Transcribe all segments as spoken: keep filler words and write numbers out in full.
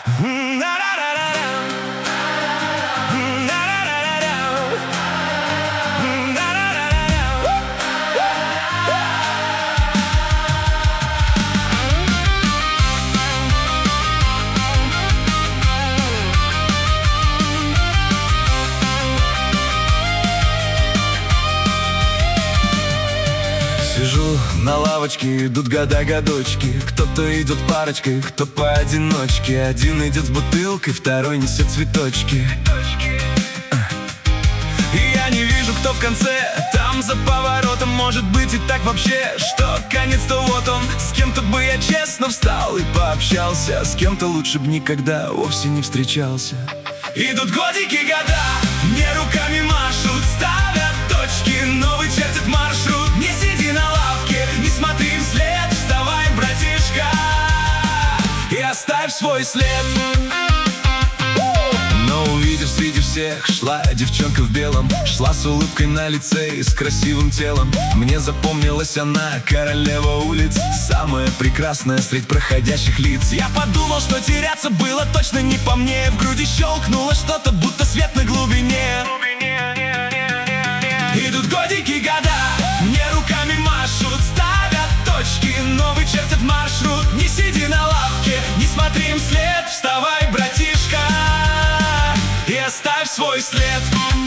Сижу на лавочке, идут года-годочки. Кто-то идет парочкой, кто поодиночке. Один идет с бутылкой, второй несет цветочки. И я не вижу, кто в конце, там за поворотом. Может быть и так вообще, что конец-то вот он. С кем-то бы я честно встал и пообщался, с кем-то лучше б никогда вовсе не встречался. Идут годики, года, мне руками машут, ставят точки, новый чертит маршрут. Не сиди на лавке, не смотри вслед, вставай, братишка, и оставь свой след. Но увидев среди всех, шла девчонка в белом. Шла с улыбкой на лице и с красивым телом. Мне запомнилась она, королева улиц, самая прекрасная средь проходящих лиц. Я подумал, что теряться было точно не по мне. В груди щелкнуло что-то, будто свет на глубине. Идут годики, года, мне руками машут, ставят точки, новый чертит маршрут. Не сиди на лавке, не смотри им вслед, вставай, братишка, и оставь свой след.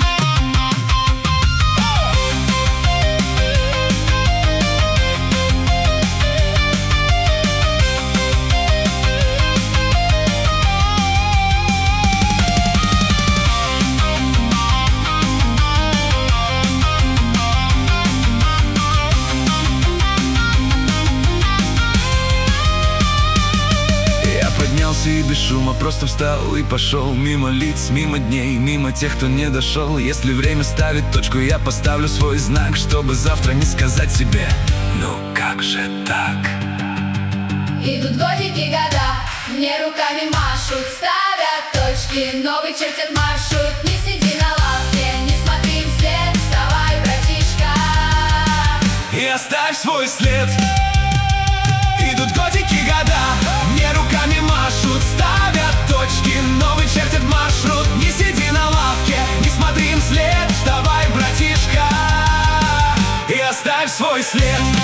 И без шума просто встал и пошел мимо лиц, мимо дней, мимо тех, кто не дошел. Если время ставит точку, я поставлю свой знак, чтобы завтра не сказать себе: ну как же так? Идут годики, года, мне руками машут, ставят точки, новый чертят маршрут. Не сиди на лавке, не смотри им вслед, вставай, братишка, и оставь свой след. Идут годики, года, мне руками машут, ставят точки, новый чертит маршрут. Не сиди на лавке, не смотри им вслед, вставай, братишка, и оставь свой след.